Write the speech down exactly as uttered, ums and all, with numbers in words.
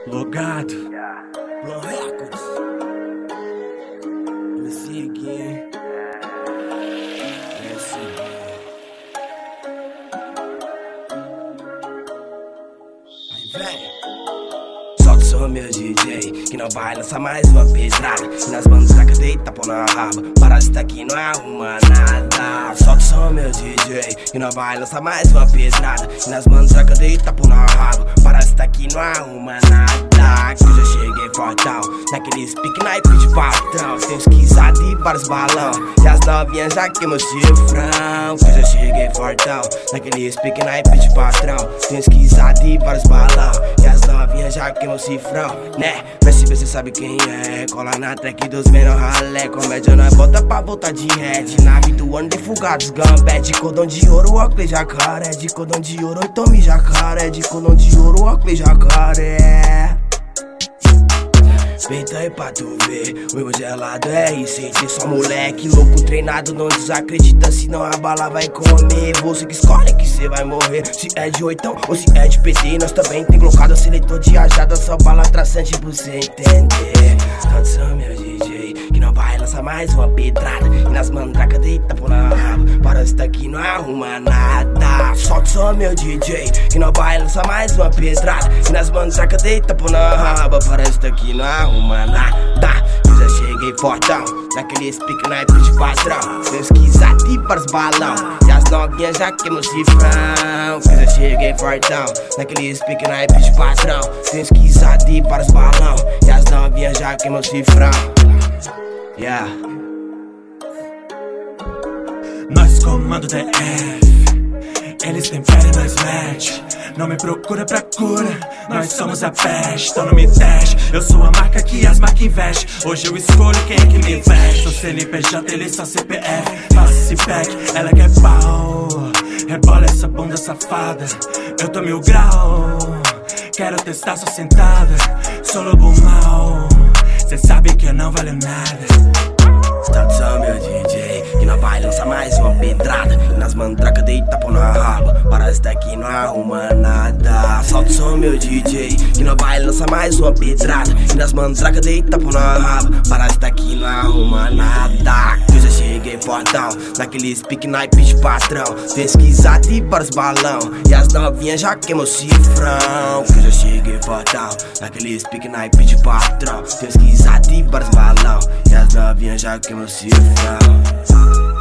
Logado, Blow Records, me sigue, me sigue. Aí vem. Solta o som, meu D J, que não vai lançar mais uma pedrada. E nas bandas da cadeia, tapão na raba, parasita aqui não arruma nada. Solta o som, meu D J, que não vai lançar mais uma pedrada. E nas bandas da cadeia, tapão na raba, parasita aqui não arruma nada. Que eu já cheguei fortão, naquele speak naipe de patrão. Tem esquisado e vários balão, e as novinhas já queimam o cifrão. Que eu já cheguei fortão, naquele speak naipe de patrão. Tem esquisado e vários balão, e as novinhas já queimam o cifrão, né? P S B cê sabe quem é, cola na track dos menor ralé. Comédia nós bota pra voltar de head. Nave do ano de fugados, gambé. De cordão de ouro, óculos jacaré. De cordão de ouro, tome jacaré. De cordão de ouro, óculos jacaré. Peita aí pra tu ver, o meu gelado é isso. Cê só moleque louco treinado, não desacredita, senão a bala vai comer. Você que escolhe que cê vai morrer, se é de oitão ou se é de P T. Nós também tem colocado seletor de ajada, só bala traçante pra cê entender. Tradução, meu D J, que não vai lançar mais uma pedrada. E nas mandracas deita por na raba, parasita aqui não arruma nada. Solta o som, meu D J, que não vai lançar mais uma pedrada. E nas mandracas deita por na raba, parasita aqui não arruma uma nada. Eu já cheguei fortão, naquele speak naipe de patrão. Pesquisado e para os balão, e as novinhas já queimam o cifrão. Eu já cheguei fortão, naquele speak naipe de patrão. Pesquisado e para os balão, e as novinhas já queimam o cifrão. Yeah. Nós comando D F, eles têm pele, nós mete. Não me procura pra cura, nós somos a peste. Então não me teste, eu sou a marca que as marcas investem. Hoje eu escolho quem é que me veste. Sou C N P J, ele só C P F. Passa esse pack, ela quer pau. Rebola essa bunda safada, eu tô mil grau. Quero testar sua sentada, sou lobo mal. Cê sabe que eu não valho nada. Tradução, meu D J, que não vai lançar mais uma pedrada. E nas mandracas deita pô na raba, parasita aqui não arruma nada. Solta o som, meu D J, que não vai lançar mais uma pedrada. E nas mandracas deita pô na raba, parasita aqui não arruma nada. Que eu já cheguei fortão, naquele speak naipe de patrão. Pesquisado e para os balão, e as novinhas já queimam o cifrão. Que eu já cheguei fortão, naquele speak naipe de patrão. Pesquisado e para os balão, e as novinhas já queimam o cifrão.